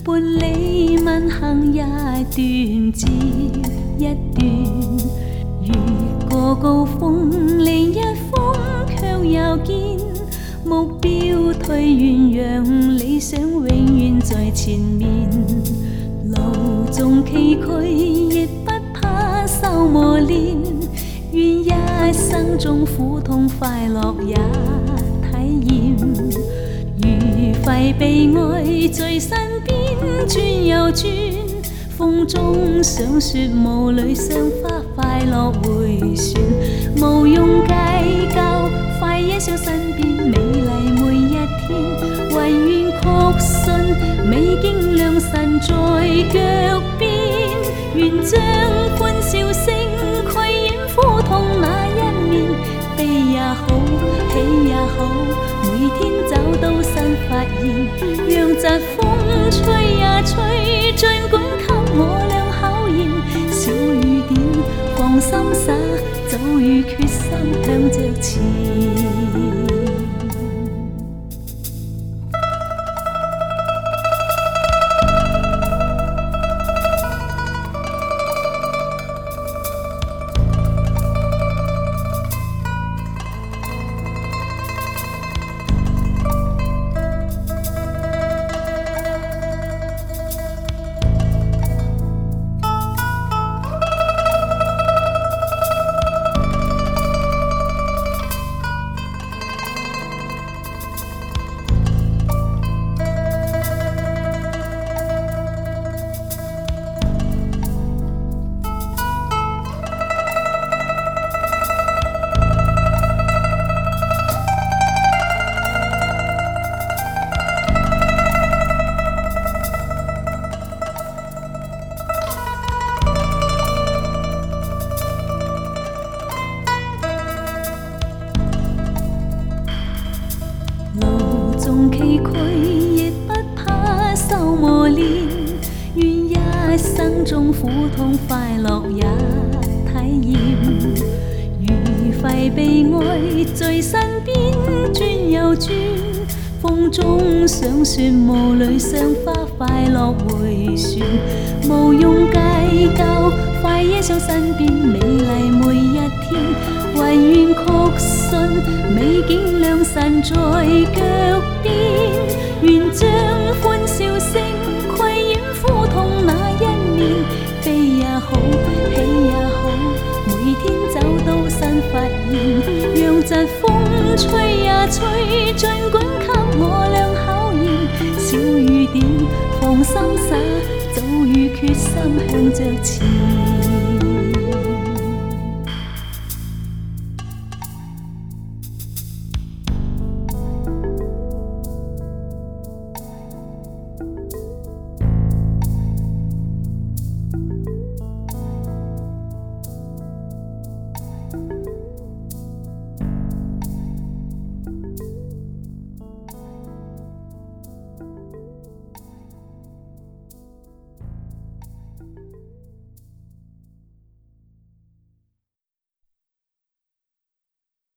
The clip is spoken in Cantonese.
伴你問行一段接一段，越過高峰另一峰卻又見，目標退遠，讓理想永遠在前面。路縱崎嶇，亦不怕受磨練，願一生中苦痛快樂也體驗。愉快悲哀在身邊轉又轉，風中想說霧裏賞花快樂迴旋，無用計較，快惹上身邊美麗每一天，唯願確信美景良辰在腳邊，願將歡笑聲驅遠苦痛那一面，悲也好，喜也好，每天找到新發現，讓疾風吹呀吹，儘管給我倆考驗。小雨點，放心灑，早已決心向着前。縱崎嶇，亦不怕受磨練，願一生中苦痛快樂也體驗。愉快悲哀在身邊轉又轉，風中想說霧裏賞花快樂迴旋，無用計較，快惹上身邊美麗每一天，唯願確信美景良辰在腳邊，願將歡笑聲驅遠苦痛那一面，悲也好，喜也好，每天找到新發現，讓疾風吹呀吹，儘管給我倆考驗。小雨點，放心灑，早已決心向着前。